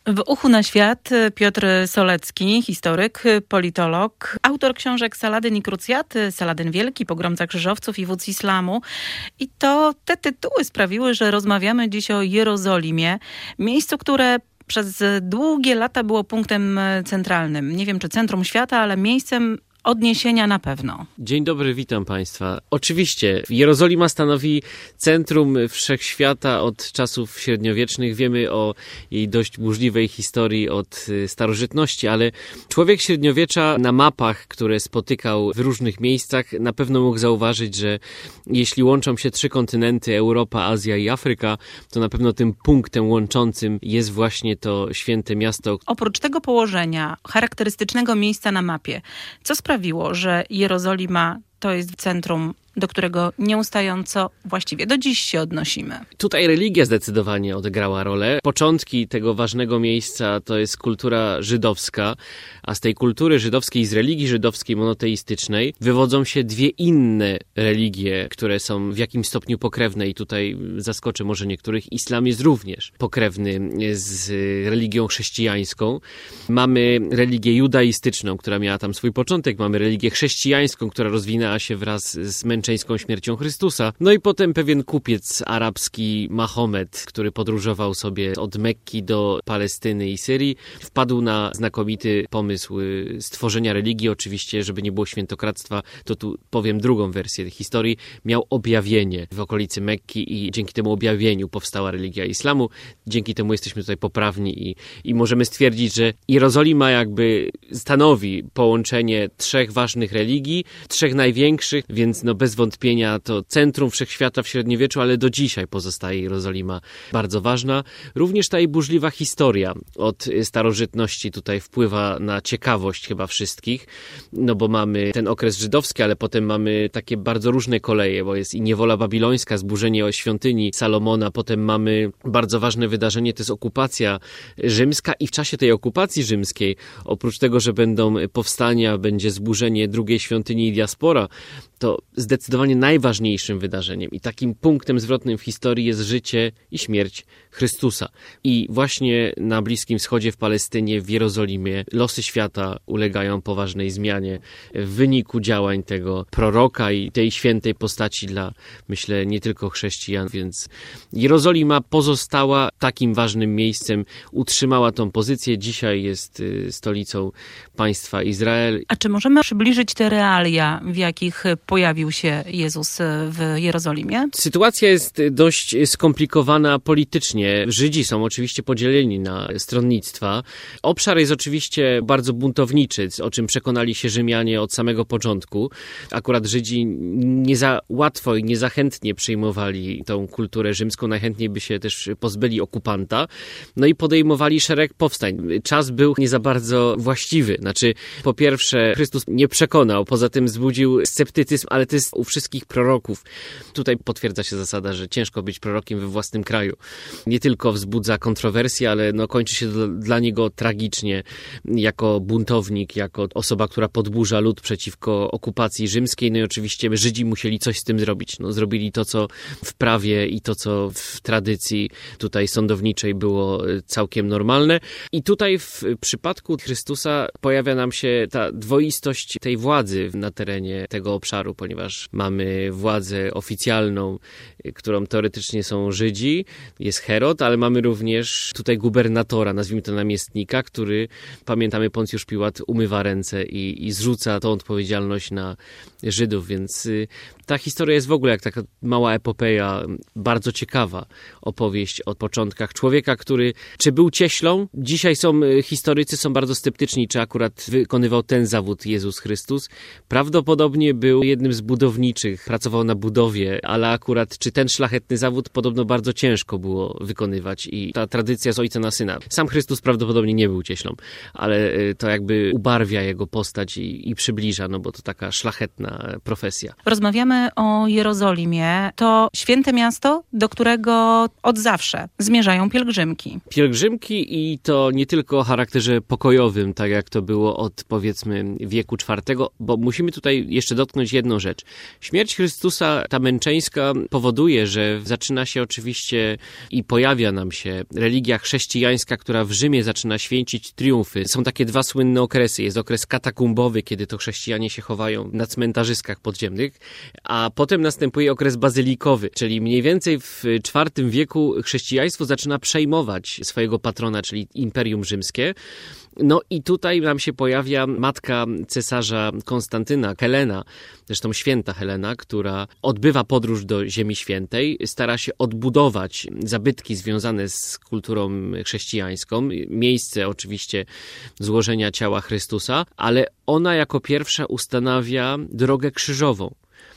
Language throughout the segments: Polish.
W uchu na świat Piotr Solecki, historyk, politolog, autor książek Saladyn i Krucjaty, Saladyn Wielki, Pogromca Krzyżowców i Wódz Islamu. I to te tytuły sprawiły, że rozmawiamy dziś o Jerozolimie, miejscu, które przez długie lata było punktem centralnym. Nie wiem, czy centrum świata, ale miejscem odniesienia na pewno. Dzień dobry, witam Państwa. Oczywiście, Jerozolima stanowi centrum wszechświata od czasów średniowiecznych. Wiemy o jej dość burzliwej historii od starożytności, ale człowiek średniowiecza na mapach, które spotykał w różnych miejscach, na pewno mógł zauważyć, że jeśli łączą się trzy kontynenty, Europa, Azja i Afryka, to na pewno tym punktem łączącym jest właśnie to święte miasto. Oprócz tego położenia, charakterystycznego miejsca na mapie, co sprawiło, że Jerozolima to jest centrum, do którego nieustająco, właściwie do dziś się odnosimy? Tutaj religia zdecydowanie odegrała rolę. Początki tego ważnego miejsca to jest kultura żydowska, a z tej kultury żydowskiej, z religii żydowskiej monoteistycznej wywodzą się dwie inne religie, które są w jakimś stopniu pokrewne i tutaj zaskoczę może niektórych. Islam jest również pokrewny z religią chrześcijańską. Mamy religię judaistyczną, która miała tam swój początek, mamy religię chrześcijańską, która rozwinęła się wraz z męczeńską śmiercią Chrystusa. No i potem pewien kupiec arabski Mahomet, który podróżował sobie od Mekki do Palestyny i Syrii, wpadł na znakomity pomysł stworzenia religii. Oczywiście, żeby nie było świętokradztwa, to tu powiem drugą wersję tej historii. Miał objawienie w okolicy Mekki i dzięki temu objawieniu powstała religia islamu. Dzięki temu jesteśmy tutaj poprawni i możemy stwierdzić, że Jerozolima jakby stanowi połączenie trzech ważnych religii, trzech największych, więc bez wątpienia to centrum wszechświata w średniowieczu, ale do dzisiaj pozostaje Jerozolima bardzo ważna. Również ta jej burzliwa historia od starożytności tutaj wpływa na ciekawość chyba wszystkich, bo mamy ten okres żydowski, ale potem mamy takie bardzo różne koleje, bo jest i niewola babilońska, zburzenie świątyni Salomona, potem mamy bardzo ważne wydarzenie, to jest okupacja rzymska i w czasie tej okupacji rzymskiej, oprócz tego, że będą powstania, będzie zburzenie drugiej świątyni i diaspora, to zdecydowanie najważniejszym wydarzeniem i takim punktem zwrotnym w historii jest życie i śmierć Chrystusa. I właśnie na Bliskim Wschodzie, w Palestynie, w Jerozolimie losy świata ulegają poważnej zmianie w wyniku działań tego proroka i tej świętej postaci dla, myślę, nie tylko chrześcijan, więc Jerozolima pozostała takim ważnym miejscem, utrzymała tą pozycję, dzisiaj jest stolicą państwa Izrael. A czy możemy przybliżyć te realia, w jakich pojawił się Jezus w Jerozolimie? Sytuacja jest dość skomplikowana politycznie. Żydzi są oczywiście podzieleni na stronnictwa. Obszar jest oczywiście bardzo buntowniczy, o czym przekonali się Rzymianie od samego początku. Akurat Żydzi nie za łatwo i nie za chętnie przyjmowali tą kulturę rzymską, najchętniej by się też pozbyli okupanta. No i podejmowali szereg powstań. Czas był nie za bardzo właściwy. Znaczy, po pierwsze, Chrystus nie przekonał, poza tym wzbudził sceptycyzm, ale to jest u wszystkich proroków. Tutaj potwierdza się zasada, że ciężko być prorokiem we własnym kraju. Nie tylko wzbudza kontrowersje, ale kończy się dla niego tragicznie jako buntownik, jako osoba, która podburza lud przeciwko okupacji rzymskiej. No i oczywiście Żydzi musieli coś z tym zrobić. Zrobili to, co w prawie i to, co w tradycji tutaj sądowniczej było całkiem normalne. I tutaj w przypadku Chrystusa pojawia nam się ta dwoistość tej władzy na terenie tego obszaru, ponieważ mamy władzę oficjalną, którą teoretycznie są Żydzi, jest Herod, ale mamy również tutaj gubernatora, nazwijmy to namiestnika, który, pamiętamy, Poncjusz Piłat umywa ręce i zrzuca tą odpowiedzialność na Żydów, więc ta historia jest w ogóle jak taka mała epopeja, bardzo ciekawa opowieść o początkach człowieka, który czy był cieślą? Dzisiaj historycy są bardzo sceptyczni, czy akurat wykonywał ten zawód Jezus Chrystus. Prawdopodobnie był jednym z budowniczych, pracował na budowie, ale akurat czy ten szlachetny zawód podobno bardzo ciężko było wykonywać i ta tradycja z ojca na syna. Sam Chrystus prawdopodobnie nie był cieślą, ale to jakby ubarwia jego postać i przybliża, bo to taka szlachetna profesja. Rozmawiamy o Jerozolimie. To święte miasto, do którego od zawsze zmierzają pielgrzymki. Pielgrzymki i to nie tylko o charakterze pokojowym, tak jak to było od powiedzmy wieku IV, bo musimy tutaj jeszcze dotknąć jedną rzecz. Śmierć Chrystusa, ta męczeńska, powoduje, że zaczyna się oczywiście i pojawia nam się religia chrześcijańska, która w Rzymie zaczyna święcić triumfy. Są takie dwa słynne okresy. Jest okres katakumbowy, kiedy to chrześcijanie się chowają na cmentarzyskach podziemnych, a potem następuje okres bazylikowy, czyli mniej więcej w IV wieku chrześcijaństwo zaczyna przejmować swojego patrona, czyli Imperium Rzymskie. No i tutaj nam się pojawia matka cesarza Konstantyna, Helena, zresztą święta Helena, która odbywa podróż do Ziemi Świętej, stara się odbudować zabytki związane z kulturą chrześcijańską, miejsce oczywiście złożenia ciała Chrystusa, ale ona jako pierwsza ustanawia drogę krzyżową.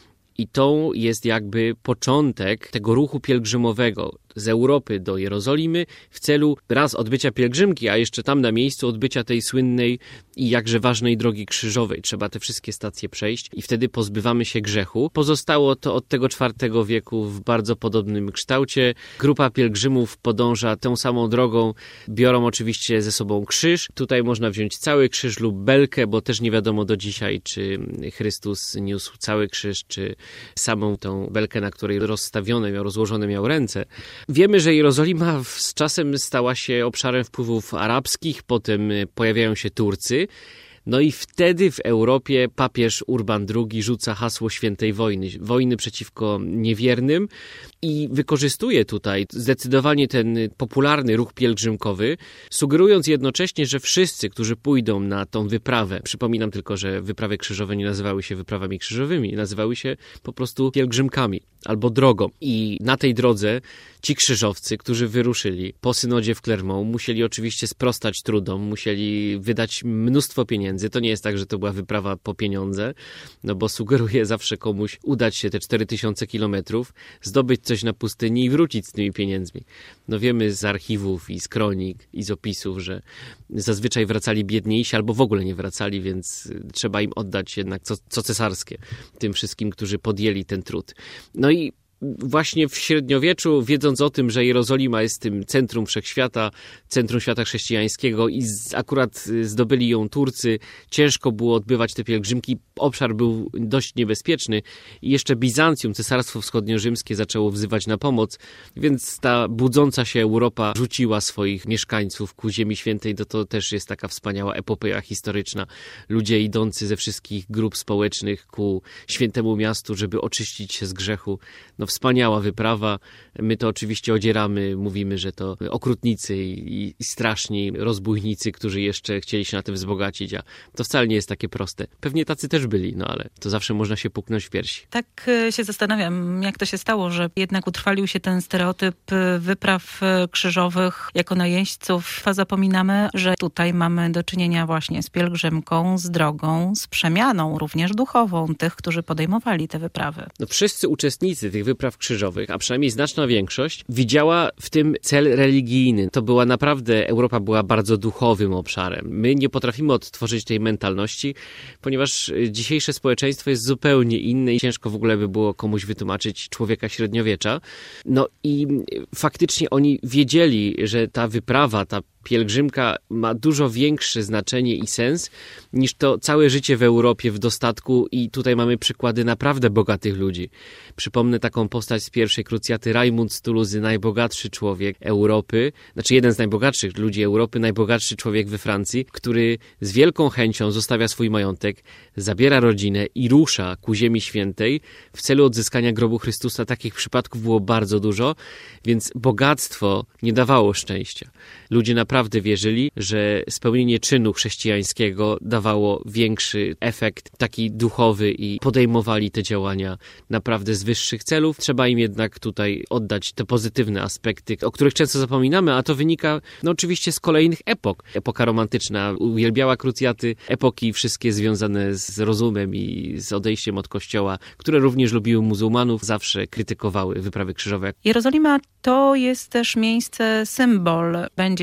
I to jest jakby początek tego ruchu pielgrzymowego z Europy do Jerozolimy w celu raz odbycia pielgrzymki, a jeszcze tam na miejscu odbycia tej słynnej i jakże ważnej drogi krzyżowej. Trzeba te wszystkie stacje przejść i wtedy pozbywamy się grzechu. Pozostało to od tego IV wieku w bardzo podobnym kształcie. Grupa pielgrzymów podąża tą samą drogą, biorą oczywiście ze sobą krzyż. Tutaj można wziąć cały krzyż lub belkę, bo też nie wiadomo do dzisiaj, czy Chrystus niósł cały krzyż, czy samą tą belkę, na której rozłożone miał ręce. Wiemy, że Jerozolima z czasem stała się obszarem wpływów arabskich, potem pojawiają się Turcy. No i wtedy w Europie papież Urban II rzuca hasło świętej wojny, wojny przeciwko niewiernym i wykorzystuje tutaj zdecydowanie ten popularny ruch pielgrzymkowy, sugerując jednocześnie, że wszyscy, którzy pójdą na tą wyprawę, przypominam tylko, że wyprawy krzyżowe nie nazywały się wyprawami krzyżowymi, nazywały się po prostu pielgrzymkami albo drogą. I na tej drodze ci krzyżowcy, którzy wyruszyli po synodzie w Clermont, musieli oczywiście sprostać trudom, musieli wydać mnóstwo pieniędzy. To nie jest tak, że to była wyprawa po pieniądze, no bo sugeruje zawsze komuś udać się te 4000 kilometrów, zdobyć coś na pustyni i wrócić z tymi pieniędzmi. No wiemy z archiwów i z kronik i z opisów, że zazwyczaj wracali biedniejsi albo w ogóle nie wracali, więc trzeba im oddać jednak co cesarskie tym wszystkim, którzy podjęli ten trud. No i właśnie w średniowieczu, wiedząc o tym, że Jerozolima jest tym centrum wszechświata, centrum świata chrześcijańskiego i akurat zdobyli ją Turcy, ciężko było odbywać te pielgrzymki, obszar był dość niebezpieczny i jeszcze Bizancjum, Cesarstwo Wschodnio-Rzymskie zaczęło wzywać na pomoc, więc ta budząca się Europa rzuciła swoich mieszkańców ku Ziemi Świętej, to też jest taka wspaniała epopeja historyczna. Ludzie idący ze wszystkich grup społecznych ku świętemu miastu, żeby oczyścić się z grzechu. No wspaniała wyprawa. My to oczywiście odzieramy, mówimy, że to okrutnicy i straszni rozbójnicy, którzy jeszcze chcieli się na tym wzbogacić, a to wcale nie jest takie proste. Pewnie tacy też byli, no ale to zawsze można się puknąć w piersi. Tak się zastanawiam, jak to się stało, że jednak utrwalił się ten stereotyp wypraw krzyżowych jako najeźdźców, a zapominamy, że tutaj mamy do czynienia właśnie z pielgrzymką, z drogą, z przemianą również duchową tych, którzy podejmowali te wyprawy. No wszyscy uczestnicy tych wypraw krzyżowych, a przynajmniej znaczna większość, widziała w tym cel religijny. To była naprawdę, Europa była bardzo duchowym obszarem. My nie potrafimy odtworzyć tej mentalności, ponieważ dzisiejsze społeczeństwo jest zupełnie inne i ciężko w ogóle by było komuś wytłumaczyć człowieka średniowiecza. No i faktycznie oni wiedzieli, że ta wyprawa, ta pielgrzymka ma dużo większe znaczenie i sens niż to całe życie w Europie w dostatku i tutaj mamy przykłady naprawdę bogatych ludzi. Przypomnę taką postać z pierwszej krucjaty, Rajmund z Tuluzy, najbogatszy człowiek Europy, znaczy jeden z najbogatszych ludzi Europy, najbogatszy człowiek we Francji, który z wielką chęcią zostawia swój majątek, zabiera rodzinę i rusza ku Ziemi Świętej w celu odzyskania grobu Chrystusa. Takich przypadków było bardzo dużo, więc bogactwo nie dawało szczęścia. Ludzie naprawdę wierzyli, że spełnienie czynu chrześcijańskiego dawało większy efekt taki duchowy i podejmowali te działania naprawdę z wyższych celów. Trzeba im jednak tutaj oddać te pozytywne aspekty, o których często zapominamy, a to wynika oczywiście z kolejnych epok. Epoka romantyczna uwielbiała krucjaty, epoki wszystkie związane z rozumem i z odejściem od kościoła, które również lubiły muzułmanów, zawsze krytykowały wyprawy krzyżowe. Jerozolima to jest też miejsce, symbol. Będzie się nam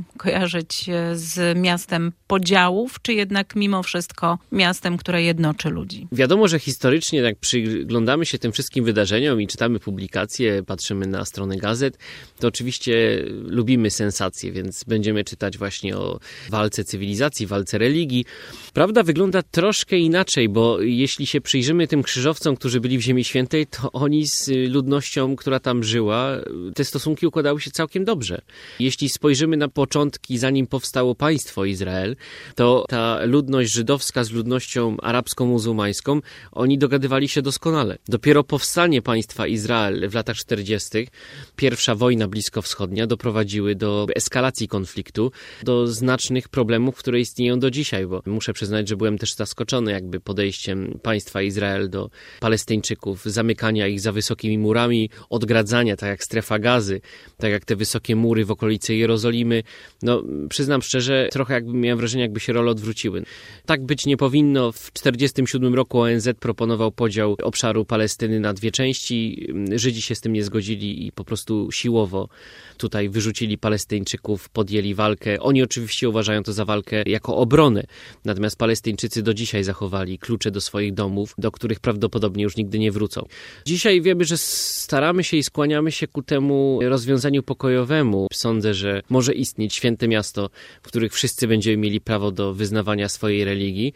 kojarzyć z miastem podziałów, czy jednak mimo wszystko miastem, które jednoczy ludzi? Wiadomo, że historycznie, jak przyglądamy się tym wszystkim wydarzeniom i czytamy publikacje, patrzymy na stronę gazet, to oczywiście lubimy sensacje, więc będziemy czytać właśnie o walce cywilizacji, walce religii. Prawda wygląda troszkę inaczej, bo jeśli się przyjrzymy tym krzyżowcom, którzy byli w Ziemi Świętej, to oni z ludnością, która tam żyła, te stosunki układały się całkiem dobrze. Jeśli spojrzymy na początki, zanim powstało państwo Izrael, to ta ludność żydowska z ludnością arabsko-muzułmańską, oni dogadywali się doskonale. Dopiero powstanie państwa Izrael w latach 40., pierwsza wojna bliskowschodnia doprowadziły do eskalacji konfliktu, do znacznych problemów, które istnieją do dzisiaj, bo muszę przyznać, że byłem też zaskoczony jakby podejściem państwa Izrael do Palestyńczyków, zamykania ich za wysokimi murami, odgradzania, tak jak strefa Gazy, tak jak te wysokie mury w okolicy Jerozolimy. No, przyznam szczerze, trochę jakby miałem wrażenie, jakby się role odwróciły. Tak być nie powinno. W 1947 roku ONZ proponował podział obszaru Palestyny na dwie części. Żydzi się z tym nie zgodzili i po prostu siłowo tutaj wyrzucili Palestyńczyków, podjęli walkę. Oni oczywiście uważają to za walkę jako obronę. Natomiast Palestyńczycy do dzisiaj zachowali klucze do swoich domów, do których prawdopodobnie już nigdy nie wrócą. Dzisiaj wiemy, że staramy się i skłaniamy się ku temu rozwiązaniu pokojowemu. Sądzę, że może istnieć święte miasto, w którym wszyscy będziemy mieli prawo do wyznawania swojej religii.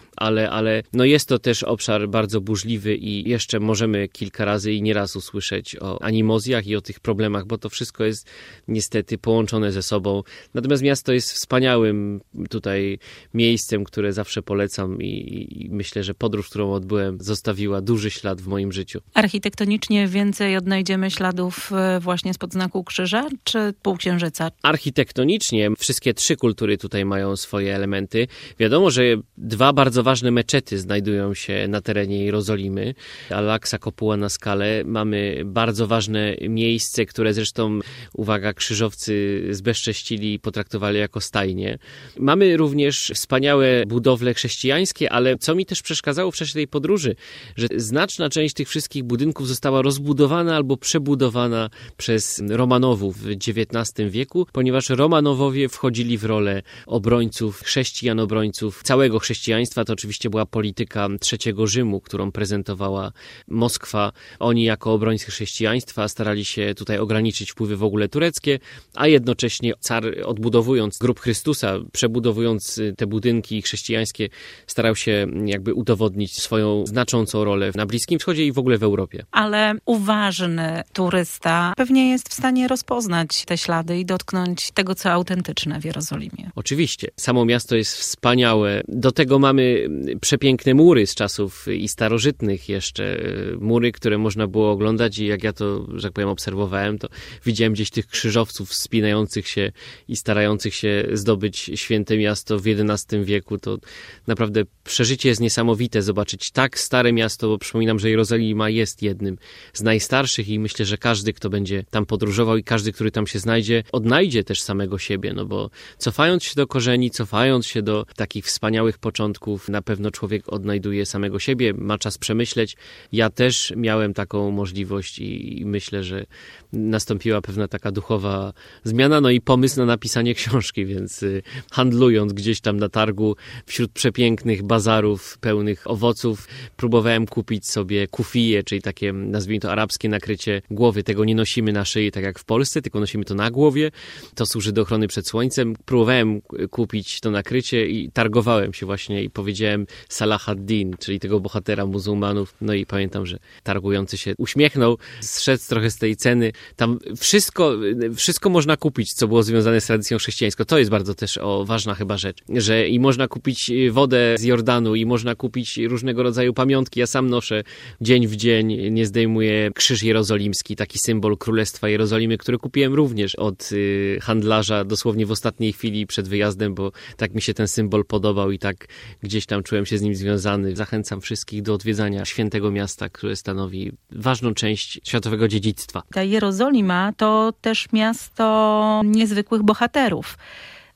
Ale no jest to też obszar bardzo burzliwy i jeszcze możemy kilka razy i nieraz usłyszeć o animozjach i o tych problemach, bo to wszystko jest niestety połączone ze sobą. Natomiast miasto jest wspaniałym tutaj miejscem, które zawsze polecam i myślę, że podróż, którą odbyłem, zostawiła duży ślad w moim życiu. Architektonicznie więcej odnajdziemy śladów właśnie spod znaku krzyża czy półksiężyca? Architektonicznie wszystkie trzy kultury tutaj mają swoje elementy. Wiadomo, że dwa bardzo ważne meczety znajdują się na terenie Jerozolimy. Al-Aqsa, kopuła na skale. Mamy bardzo ważne miejsce, które zresztą, uwaga, krzyżowcy zbezcześcili i potraktowali jako stajnie. Mamy również wspaniałe budowle chrześcijańskie, ale co mi też przeszkadzało w czasie tej podróży, że znaczna część tych wszystkich budynków została rozbudowana albo przebudowana przez Romanowów w XIX wieku, ponieważ Romanowowie wchodzili w rolę obrońców, chrześcijan, obrońców całego chrześcijaństwa. To oczywiście była polityka III Rzymu, którą prezentowała Moskwa. Oni jako obrońcy chrześcijaństwa starali się tutaj ograniczyć wpływy w ogóle tureckie, a jednocześnie car, odbudowując grób Chrystusa, przebudowując te budynki chrześcijańskie, starał się jakby udowodnić swoją znaczącą rolę na Bliskim Wschodzie i w ogóle w Europie. Ale uważny turysta pewnie jest w stanie rozpoznać te ślady i dotknąć tego, co autentyczne w Jerozolimie. Oczywiście. Samo miasto jest wspaniałe. Do tego mamy przepiękne mury z czasów i starożytnych jeszcze. Mury, które można było oglądać i jak ja to, że tak powiem, obserwowałem, to widziałem gdzieś tych krzyżowców wspinających się i starających się zdobyć święte miasto w XI wieku. To naprawdę przeżycie jest niesamowite zobaczyć tak stare miasto, bo przypominam, że Jerozolima jest jednym z najstarszych i myślę, że każdy, kto będzie tam podróżował i każdy, który tam się znajdzie, odnajdzie też samego siebie, no bo cofając się do korzeni, cofając się do takich wspaniałych początków, na pewno człowiek odnajduje samego siebie, ma czas przemyśleć. Ja też miałem taką możliwość i myślę, że nastąpiła pewna taka duchowa zmiana, no i pomysł na napisanie książki, więc handlując gdzieś tam na targu wśród przepięknych bazarów pełnych owoców, próbowałem kupić sobie kufije, czyli takie, nazwijmy to, arabskie nakrycie głowy. Tego nie nosimy na szyi tak jak w Polsce, tylko nosimy to na głowie. To służy do ochrony przed słońcem. Próbowałem kupić to nakrycie i targowałem się właśnie i powiedziałem Salah ad-Din, czyli tego bohatera muzułmanów. No i pamiętam, że targujący się uśmiechnął, zszedł trochę z tej ceny. Tam wszystko można kupić, co było związane z tradycją chrześcijańską. To jest bardzo też ważna chyba rzecz, że i można kupić wodę z Jordanu i można kupić różnego rodzaju pamiątki. Ja sam noszę dzień w dzień, nie zdejmuję krzyż jerozolimski, taki symbol Królestwa Jerozolimy, który kupiłem również od handlarza dosłownie w ostatniej chwili przed wyjazdem, bo tak mi się ten symbol podobał i tak gdzieś tam czułem się z nim związany. Zachęcam wszystkich do odwiedzania świętego miasta, które stanowi ważną część światowego dziedzictwa. Ta Jerozolima to też miasto niezwykłych bohaterów.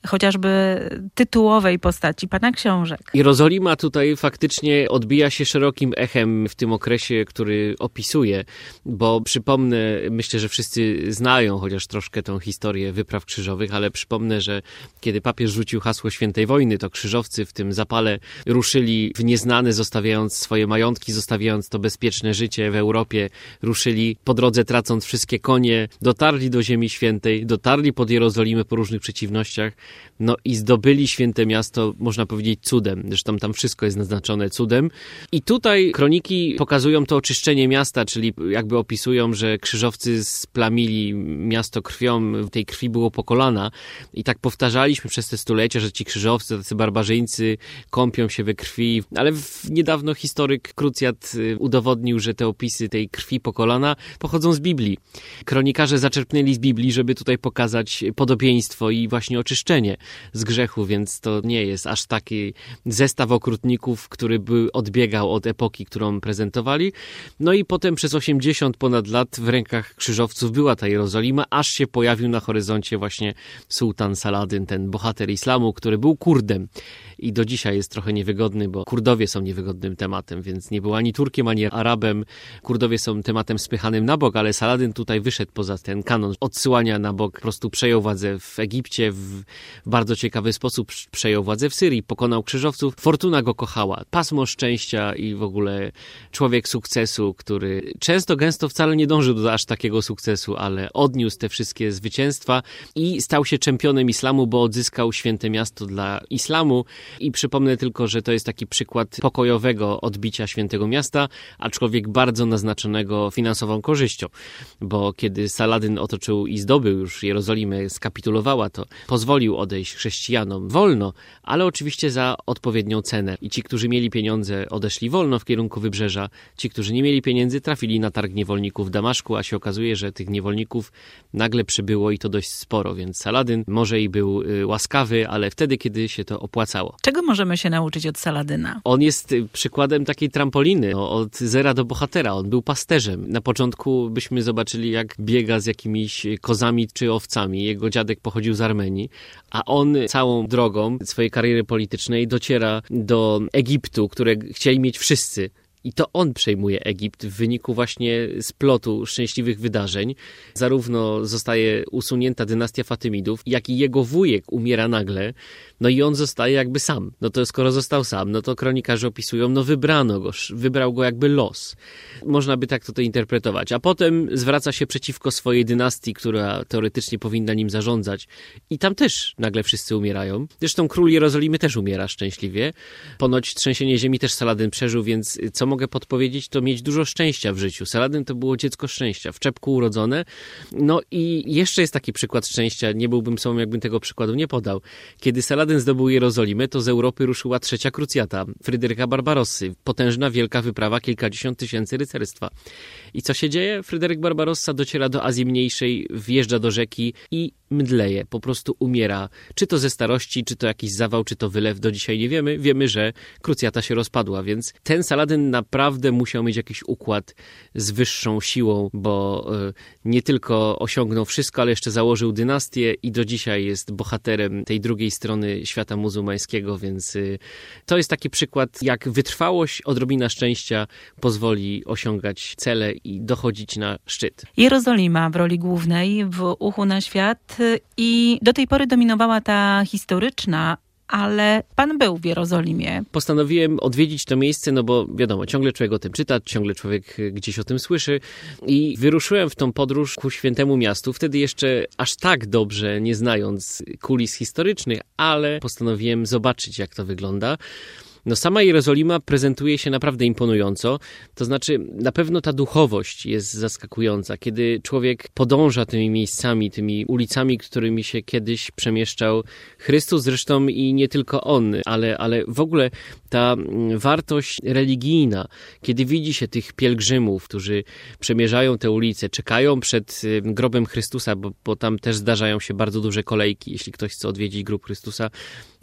chociażby tytułowej postaci pana książek. Jerozolima tutaj faktycznie odbija się szerokim echem w tym okresie, który opisuje, bo przypomnę, myślę, że wszyscy znają chociaż troszkę tą historię wypraw krzyżowych, ale przypomnę, że kiedy papież rzucił hasło świętej wojny, to krzyżowcy w tym zapale ruszyli w nieznane, zostawiając swoje majątki, zostawiając to bezpieczne życie w Europie, ruszyli po drodze tracąc wszystkie konie, dotarli do Ziemi Świętej, dotarli pod Jerozolimę po różnych przeciwnościach, no i zdobyli święte miasto, można powiedzieć, cudem. Zresztą tam wszystko jest naznaczone cudem. I tutaj kroniki pokazują to oczyszczenie miasta, czyli jakby opisują, że krzyżowcy splamili miasto krwią, tej krwi było po kolana. I tak powtarzaliśmy przez te stulecia, że ci krzyżowcy, tacy barbarzyńcy kąpią się we krwi, ale niedawno historyk Krucjat udowodnił, że te opisy tej krwi po kolana pochodzą z Biblii. Kronikarze zaczerpnęli z Biblii, żeby tutaj pokazać podobieństwo i właśnie oczyszczenie z grzechu, więc to nie jest aż taki zestaw okrutników, który by odbiegał od epoki, którą prezentowali. No i potem przez 80 ponad lat w rękach krzyżowców była ta Jerozolima, aż się pojawił na horyzoncie właśnie sułtan Saladyn, ten bohater islamu, który był Kurdem i do dzisiaj jest trochę niewygodny, bo Kurdowie są niewygodnym tematem, więc nie był ani Turkiem, ani Arabem. Kurdowie są tematem spychanym na bok, ale Saladyn tutaj wyszedł poza ten kanon odsyłania na bok, po prostu przejął władzę w Egipcie, w bardzo ciekawy sposób przejął władzę w Syrii, pokonał krzyżowców. Fortuna go kochała. Pasmo szczęścia i w ogóle człowiek sukcesu, który często, gęsto wcale nie dążył do aż takiego sukcesu, ale odniósł te wszystkie zwycięstwa i stał się czempionem islamu, bo odzyskał święte miasto dla islamu. I przypomnę tylko, że to jest taki przykład pokojowego odbicia świętego miasta, aczkolwiek bardzo naznaczonego finansową korzyścią, bo kiedy Saladyn otoczył i zdobył już Jerozolimę, skapitulowała, to pozwolił odejść chrześcijanom wolno, ale oczywiście za odpowiednią cenę. I ci, którzy mieli pieniądze, odeszli wolno w kierunku wybrzeża. Ci, którzy nie mieli pieniędzy, trafili na targ niewolników w Damaszku, a się okazuje, że tych niewolników nagle przybyło i to dość sporo, więc Saladyn może i był łaskawy, ale wtedy, kiedy się to opłacało. Czego możemy się nauczyć od Saladyna? On jest przykładem takiej trampoliny, od zera do bohatera. On był pasterzem. Na początku byśmy zobaczyli, jak biega z jakimiś kozami czy owcami. Jego dziadek pochodził z Armenii, a on całą drogą swojej kariery politycznej dociera do Egiptu, które chcieli mieć wszyscy. I to on przejmuje Egipt w wyniku właśnie splotu szczęśliwych wydarzeń. Zarówno zostaje usunięta dynastia Fatymidów, jak i jego wujek umiera nagle. No i on zostaje jakby sam. No to skoro został sam, no to kronikarze opisują, no wybrano go, wybrał go jakby los. Można by tak to interpretować. A potem zwraca się przeciwko swojej dynastii, która teoretycznie powinna nim zarządzać. I tam też nagle wszyscy umierają. Zresztą król Jerozolimy też umiera szczęśliwie. Ponoć trzęsienie ziemi też Saladyn przeżył, więc co mogę podpowiedzieć, to mieć dużo szczęścia w życiu. Saladyn to było dziecko szczęścia, w czepku urodzone. No i jeszcze jest taki przykład szczęścia, nie byłbym sobą, jakbym tego przykładu nie podał. Kiedy Saladyn zdobył Jerozolimę, to z Europy ruszyła trzecia krucjata Fryderyka Barbarossy. Potężna, wielka wyprawa, kilkadziesiąt tysięcy rycerstwa. I co się dzieje? Fryderyk Barbarossa dociera do Azji Mniejszej, wjeżdża do rzeki i mdleje, po prostu umiera. Czy to ze starości, czy to jakiś zawał, czy to wylew, do dzisiaj nie wiemy. Wiemy, że krucjata się rozpadła, więc ten Saladyn naprawdę musiał mieć jakiś układ z wyższą siłą, bo nie tylko osiągnął wszystko, ale jeszcze założył dynastię i do dzisiaj jest bohaterem tej drugiej strony świata muzułmańskiego, więc to jest taki przykład, jak wytrwałość, odrobina szczęścia pozwoli osiągać cele i dochodzić na szczyt. Jerozolima w roli głównej w Uchu na świat i do tej pory dominowała ta historyczna, ale pan był w Jerozolimie. Postanowiłem odwiedzić to miejsce, no bo wiadomo, ciągle człowiek o tym czyta, ciągle człowiek gdzieś o tym słyszy i wyruszyłem w tą podróż ku świętemu miastu, wtedy jeszcze aż tak dobrze nie znając kulis historycznych, ale postanowiłem zobaczyć, jak to wygląda. No sama Jerozolima prezentuje się naprawdę imponująco, to znaczy na pewno ta duchowość jest zaskakująca, kiedy człowiek podąża tymi miejscami, tymi ulicami, którymi się kiedyś przemieszczał Chrystus, zresztą i nie tylko on, ale w ogóle ta wartość religijna, kiedy widzi się tych pielgrzymów, którzy przemierzają te ulice, czekają przed grobem Chrystusa, bo tam też zdarzają się bardzo duże kolejki, jeśli ktoś chce odwiedzić grób Chrystusa,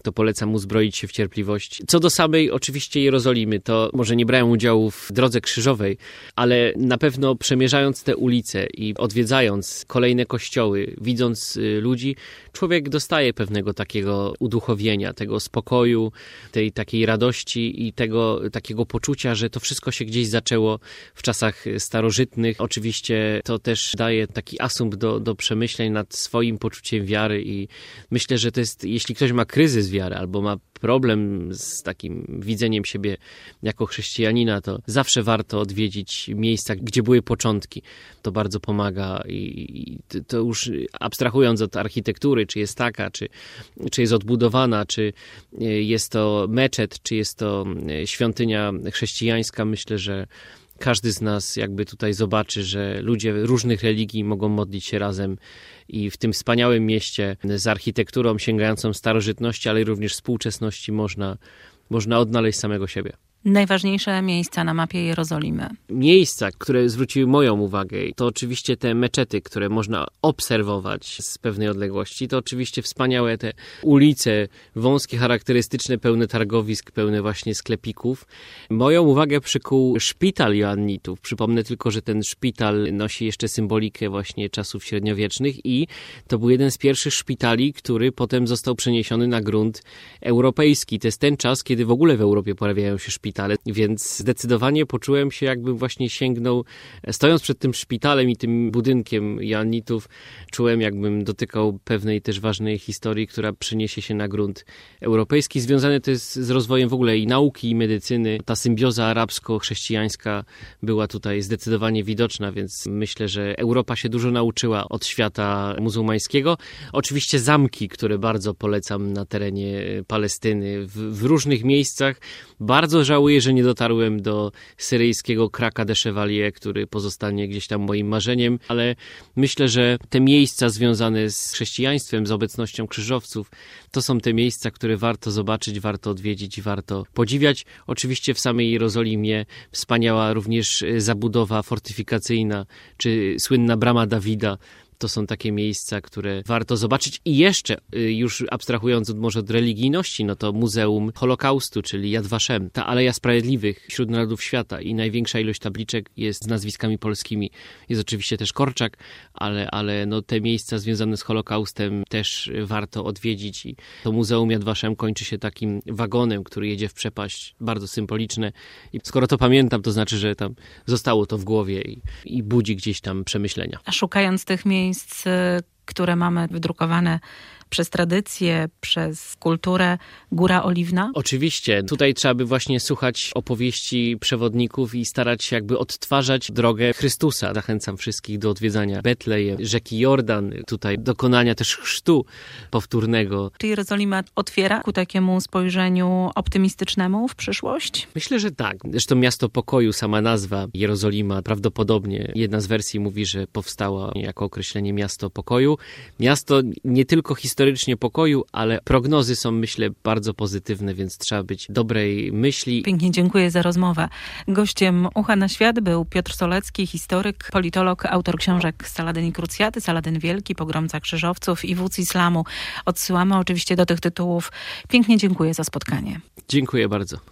to polecam uzbroić się w cierpliwość. Co do samej oczywiście Jerozolimy, to może nie brałem udziału w Drodze Krzyżowej, ale na pewno przemierzając te ulice i odwiedzając kolejne kościoły, widząc ludzi, człowiek dostaje pewnego takiego uduchowienia, tego spokoju, tej takiej radości i tego takiego poczucia, że to wszystko się gdzieś zaczęło w czasach starożytnych. Oczywiście to też daje taki asumpt do przemyśleń nad swoim poczuciem wiary i myślę, że to jest, jeśli ktoś ma kryzys wiary albo ma problem z takim widzeniem siebie jako chrześcijanina, to zawsze warto odwiedzić miejsca, gdzie były początki. To bardzo pomaga i to już abstrahując od architektury, czy jest taka, czy jest odbudowana, czy jest to meczet, czy jest to świątynia chrześcijańska, myślę, że każdy z nas jakby tutaj zobaczy, że ludzie różnych religii mogą modlić się razem i w tym wspaniałym mieście z architekturą sięgającą starożytności, ale również współczesności można odnaleźć samego siebie. Najważniejsze miejsca na mapie Jerozolimy. Miejsca, które zwróciły moją uwagę, to oczywiście te meczety, które można obserwować z pewnej odległości. To oczywiście wspaniałe te ulice, wąskie, charakterystyczne, pełne targowisk, pełne właśnie sklepików. Moją uwagę przykuł szpital Joannitów. Przypomnę tylko, że ten szpital nosi jeszcze symbolikę właśnie czasów średniowiecznych i to był jeden z pierwszych szpitali, który potem został przeniesiony na grunt europejski. To jest ten czas, kiedy w ogóle w Europie pojawiają się szpitale, więc zdecydowanie poczułem się, jakbym właśnie sięgnął, stojąc przed tym szpitalem i tym budynkiem Joannitów, czułem, jakbym dotykał pewnej też ważnej historii, która przeniesie się na grunt europejski. Związane to jest z rozwojem w ogóle i nauki, i medycyny. Ta symbioza arabsko-chrześcijańska była tutaj zdecydowanie widoczna, więc myślę, że Europa się dużo nauczyła od świata muzułmańskiego. Oczywiście zamki, które bardzo polecam na terenie Palestyny, w różnych miejscach. Bardzo żałuję, że nie dotarłem do syryjskiego Kraka de Chevalier, który pozostanie gdzieś tam moim marzeniem, ale myślę, że te miejsca związane z chrześcijaństwem, z obecnością krzyżowców, to są te miejsca, które warto zobaczyć, warto odwiedzić, warto podziwiać. Oczywiście w samej Jerozolimie wspaniała również zabudowa fortyfikacyjna, czy słynna Brama Dawida. To są takie miejsca, które warto zobaczyć. I jeszcze, już abstrahując może od religijności, no to Muzeum Holokaustu, czyli Yad Vashem, ta Aleja Sprawiedliwych wśród Narodów Świata i największa ilość tabliczek jest z nazwiskami polskimi. Jest oczywiście też Korczak, ale no te miejsca związane z Holokaustem też warto odwiedzić. I to Muzeum Yad Vashem kończy się takim wagonem, który jedzie w przepaść, bardzo symboliczne. I skoro to pamiętam, to znaczy, że tam zostało to w głowie i budzi gdzieś tam przemyślenia. A szukając tych miejsc, które mamy wydrukowane przez tradycję, przez kulturę, Góra Oliwna? Oczywiście. Tutaj trzeba by właśnie słuchać opowieści przewodników i starać się jakby odtwarzać drogę Chrystusa. Zachęcam wszystkich do odwiedzania Betlejem, rzeki Jordan, tutaj dokonania też chrztu powtórnego. Czy Jerozolima otwiera ku takiemu spojrzeniu optymistycznemu w przyszłość? Myślę, że tak. Zresztą miasto pokoju, sama nazwa Jerozolima, prawdopodobnie jedna z wersji mówi, że powstała jako określenie miasto pokoju. Miasto nie tylko historycznie pokoju, ale prognozy są, myślę, bardzo pozytywne, więc trzeba być dobrej myśli. Pięknie dziękuję za rozmowę. Gościem Ucha na Świat był Piotr Solecki, historyk, politolog, autor książek Saladyn i Krucjaty, Saladyn Wielki, Pogromca Krzyżowców i Wódz Islamu. Odsyłamy oczywiście do tych tytułów. Pięknie dziękuję za spotkanie. Dziękuję bardzo.